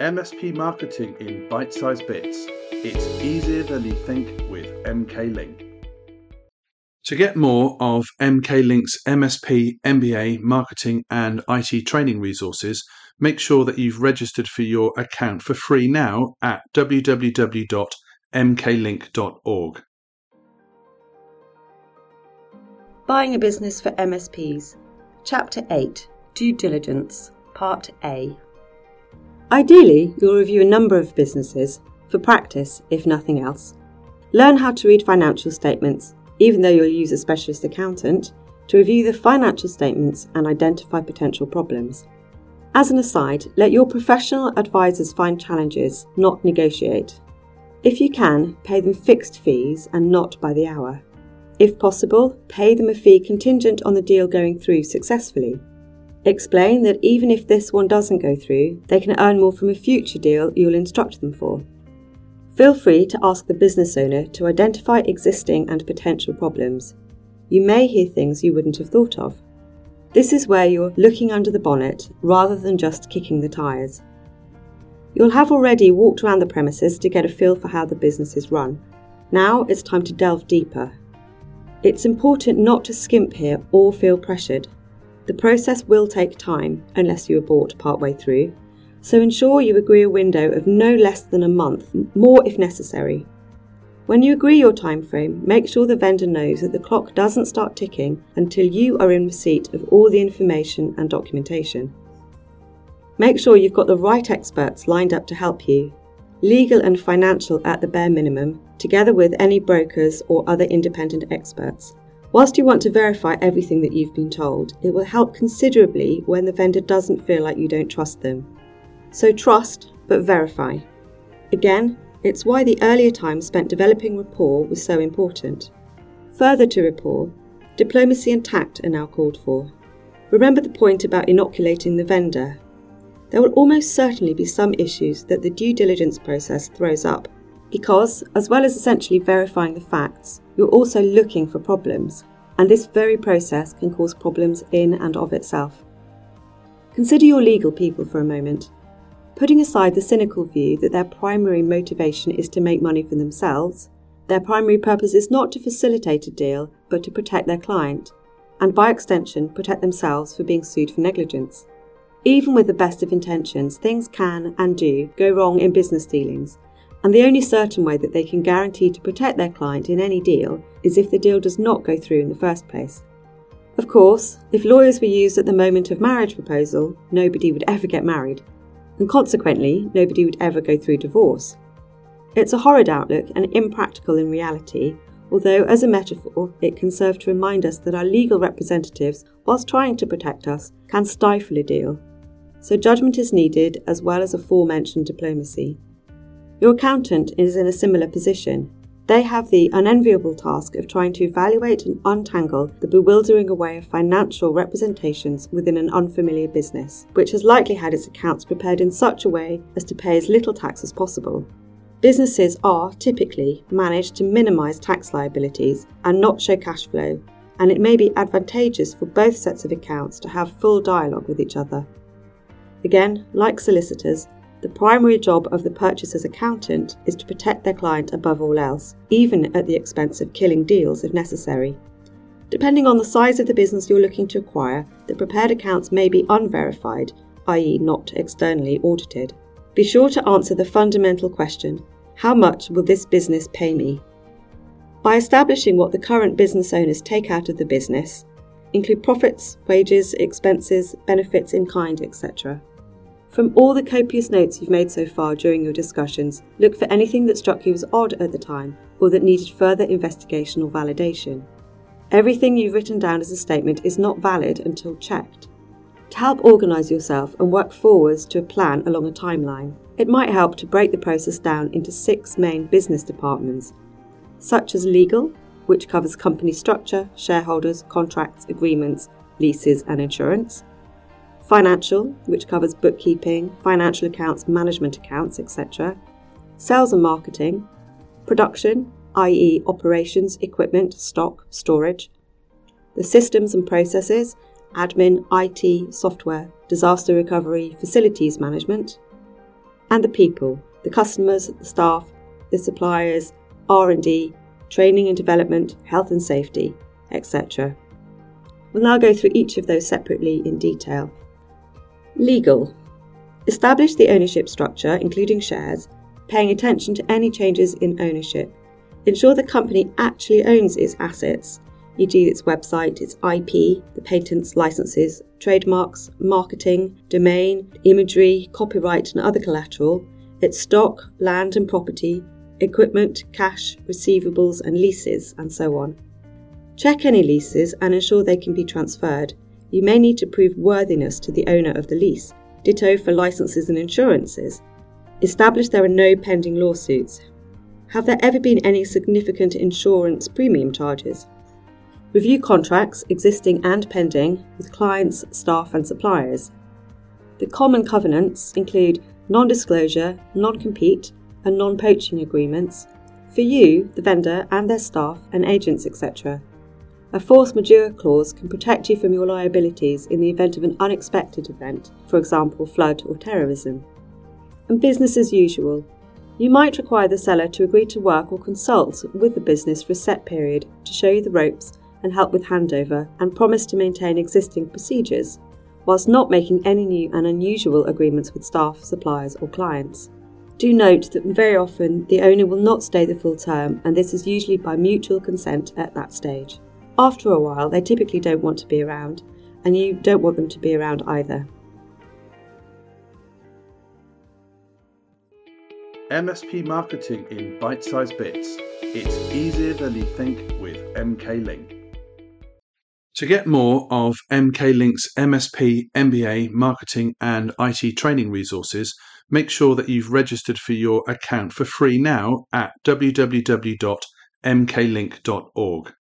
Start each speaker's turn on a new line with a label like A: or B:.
A: MSP marketing in bite-sized bits. It's easier than you think with MK Link. To get more of MK Link's MSP, MBA, marketing and IT training resources, make sure that you've registered for your account for free now at www.mklink.org.
B: Buying a business for MSPs. Chapter 8. Due Diligence. Part A. Ideally, you'll review a number of businesses, for practice, if nothing else. Learn how to read financial statements, even though you'll use a specialist accountant, to review the financial statements and identify potential problems. As an aside, let your professional advisors find challenges, not negotiate. If you can, pay them fixed fees and not by the hour. If possible, pay them a fee contingent on the deal going through successfully. Explain that even if this one doesn't go through, they can earn more from a future deal you'll instruct them for. Feel free to ask the business owner to identify existing and potential problems. You may hear things you wouldn't have thought of. This is where you're looking under the bonnet rather than just kicking the tyres. You'll have already walked around the premises to get a feel for how the business is run. Now it's time to delve deeper. It's important not to skimp here or feel pressured. The process will take time, unless you abort partway through, so ensure you agree a window of no less than a month, more if necessary. When you agree your time frame, make sure the vendor knows that the clock doesn't start ticking until you are in receipt of all the information and documentation. Make sure you've got the right experts lined up to help you, legal and financial at the bare minimum, together with any brokers or other independent experts. Whilst you want to verify everything that you've been told, it will help considerably when the vendor doesn't feel like you don't trust them. So trust, but verify. Again, it's why the earlier time spent developing rapport was so important. Further to rapport, diplomacy and tact are now called for. Remember the point about inoculating the vendor. There will almost certainly be some issues that the due diligence process throws up, because, as well as essentially verifying the facts, you're also looking for problems, and this very process can cause problems in and of itself. Consider your legal people for a moment. Putting aside the cynical view that their primary motivation is to make money for themselves, their primary purpose is not to facilitate a deal, but to protect their client, and by extension protect themselves for being sued for negligence. Even with the best of intentions, things can and do go wrong in business dealings, and the only certain way that they can guarantee to protect their client in any deal is if the deal does not go through in the first place. Of course, if lawyers were used at the moment of marriage proposal, nobody would ever get married, and consequently, nobody would ever go through divorce. It's a horrid outlook and impractical in reality, although as a metaphor, it can serve to remind us that our legal representatives, whilst trying to protect us, can stifle a deal. So judgment is needed as well as aforementioned diplomacy. Your accountant is in a similar position. They have the unenviable task of trying to evaluate and untangle the bewildering array of financial representations within an unfamiliar business, which has likely had its accounts prepared in such a way as to pay as little tax as possible. Businesses are typically managed to minimise tax liabilities and not show cash flow, and it may be advantageous for both sets of accounts to have full dialogue with each other. Again, like solicitors, the primary job of the purchaser's accountant is to protect their client above all else, even at the expense of killing deals if necessary. Depending on the size of the business you're looking to acquire, the prepared accounts may be unverified, i.e. not externally audited. Be sure to answer the fundamental question, how much will this business pay me? By establishing what the current business owners take out of the business, include profits, wages, expenses, benefits in kind, etc. From all the copious notes you've made so far during your discussions, look for anything that struck you as odd at the time or that needed further investigation or validation. Everything you've written down as a statement is not valid until checked. To help organise yourself and work forwards to a plan along a timeline, it might help to break the process down into 6 main business departments, such as legal, which covers company structure, shareholders, contracts, agreements, leases and insurance; financial, which covers bookkeeping, financial accounts, management accounts, etc. Sales and marketing; production, i.e. operations, equipment, stock, storage; the systems and processes, admin, IT, software, disaster recovery, facilities management; and the people, the customers, the staff, the suppliers, R&D, training and development, health and safety, etc. We'll now go through each of those separately in detail. Legal. Establish the ownership structure, including shares, paying attention to any changes in ownership. Ensure the company actually owns its assets, e.g. its website, its IP, the patents, licenses, trademarks, marketing, domain, imagery, copyright and other collateral, its stock, land and property, equipment, cash, receivables and leases, and so on. Check any leases and ensure they can be transferred. You may need to prove worthiness to the owner of the lease. Ditto for licenses and insurances. Establish there are no pending lawsuits. Have there ever been any significant insurance premium charges? Review contracts, existing and pending, with clients, staff and suppliers. The common covenants include non-disclosure, non-compete and non-poaching agreements for you, the vendor and their staff and agents, etc. A force majeure clause can protect you from your liabilities in the event of an unexpected event, for example flood or terrorism. And business as usual. You might require the seller to agree to work or consult with the business for a set period to show you the ropes and help with handover, and promise to maintain existing procedures, whilst not making any new and unusual agreements with staff, suppliers or clients. Do note that very often the owner will not stay the full term, and this is usually by mutual consent at that stage. After a while, they typically don't want to be around, and you don't want them to be around either.
A: MSP marketing in bite-sized bits. It's easier than you think with MK Link. To get more of MK Link's MSP, MBA, marketing and IT training resources, make sure that you've registered for your account for free now at www.mklink.org.